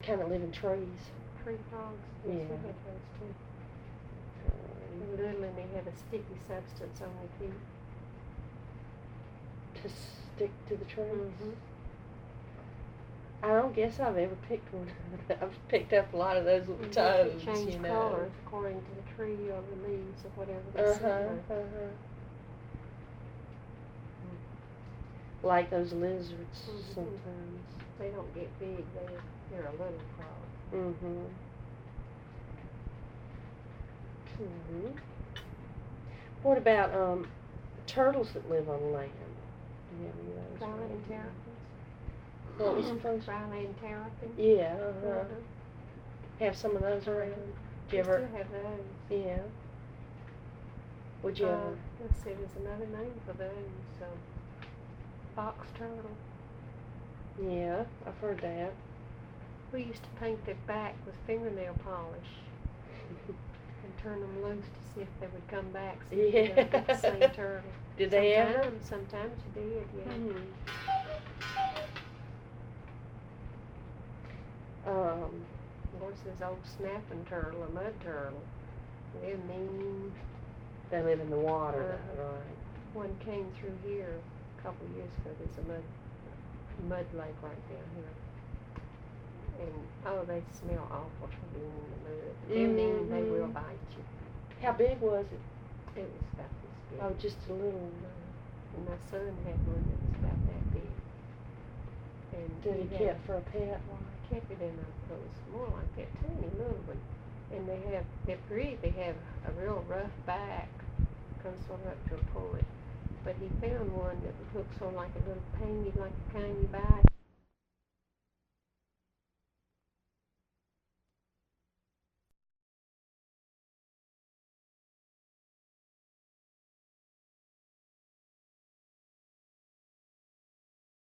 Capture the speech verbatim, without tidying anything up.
kind of live in trees. Tree frogs? Yes, Yeah. we had those too. Um, They were little and they had a sticky substance on their feet. to stick to the trees. Mm-hmm. I don't guess I've ever picked one. I've picked up a lot of those little toads, Change you know. colors according to the tree or the leaves or whatever they Uh sit huh. under. Uh huh. Like those lizards Mhm. sometimes. They don't get big. They they're a little frog. Mhm. Mhm. What about um turtles that live on land? Do you have any of those? Dryland around? terrapins. What was the first? Dryland terrapin. Yeah. Uh huh. Uh-huh. Have some of those around? Do We you ever? still have those. Yeah. Would you Uh, ever? let's see, there's another name for those. So, box turtle. Yeah, I've heard that. We used to paint their back with fingernail polish and turn them loose to see if they would come back. So you could Yeah. get the same turtle. Did they ever? Sometimes, sometimes you did, yeah. Hmm. Um, Of course, there's old snapping turtle, a mud turtle. They're mean. they live in the water, Uh-huh. though, right? One came through here a couple of years ago. There's a mud mud lake right down here. And oh, they smell awful from being in the mud. They're mean. They will Mhm. bite you. How big was it? It was about this big. Oh, just a little. And my son had one that was about that big. And Did he had- keep for a pet? Well, I kept it in a close, more like that tiny little one. And they have, they're pretty. They have a real rough back, comes sort of up to a point. But he found one that looks sort of like a little painted, like a kind you buy